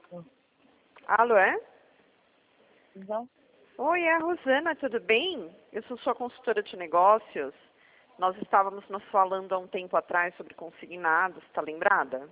Alô, é? Não? Oi, é a Rosana, tudo bem? Eu sou sua consultora de negócios. Nós estávamos nos falando há um tempo atrás sobre consignados, está lembrada?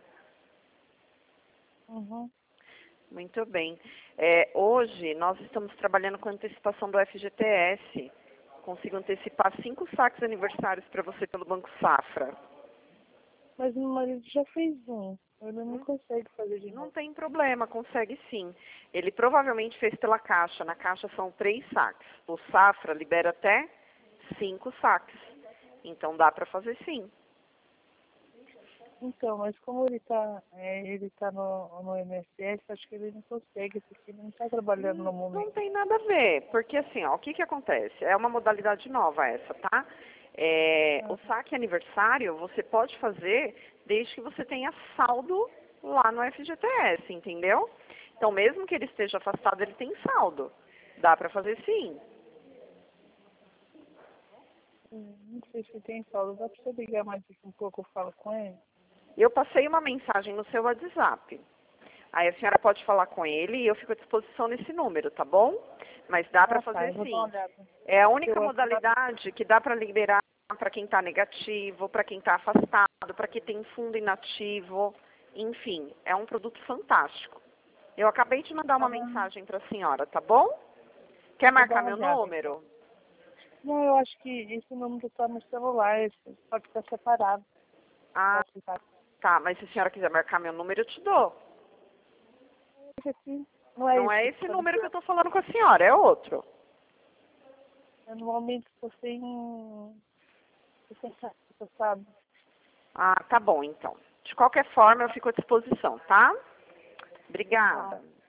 Uhum. Muito bem. Hoje nós estamos trabalhando com antecipação do FGTS. Consigo antecipar 5 saques aniversários para você pelo Banco Safra. Mas meu marido já fez um. Ele não consegue fazer de Não novo. tem problema, consegue sim. Ele provavelmente fez pela Caixa. Na Caixa são 3 saques. O Safra libera até 5 saques. Então dá para fazer sim. Então, mas como ele tá no MSS, acho que ele não consegue, porque ele não está trabalhando no Não momento. tem nada a ver, porque assim, ó, o que que acontece? É uma modalidade nova essa, tá? O saque aniversário você pode fazer desde que você tenha saldo lá no FGTS, entendeu? Então, mesmo que ele esteja afastado, ele tem saldo. Dá para fazer sim. Não sei se tem saldo. Dá pra você ligar mais aqui um pouco, eu falo com ele? Eu passei uma mensagem no seu WhatsApp. Aí a senhora pode falar com ele e eu fico à disposição nesse número, tá bom? Mas dá para Tá, fazer eu vou dar uma sim. olhada. É a Seu única WhatsApp? modalidade que dá para liberar para quem está negativo, para quem está afastado, para quem tem fundo inativo. Enfim, é um produto fantástico. Eu acabei de mandar uma mensagem para a senhora, tá bom? Quer Vou dar marcar uma meu olhada, então. número? Não, eu acho que esse número tá no celular, esse pode ficar separado. Ah, WhatsApp. tá. Mas se a senhora quiser marcar meu número, eu te dou. Esse aqui não é Não isso é que esse tá no número que eu celular. estou falando com a senhora, é outro. Eu normalmente estou sem você sabe? Ah, tá bom, então. De qualquer forma, eu fico à disposição, tá? Tá. Obrigada.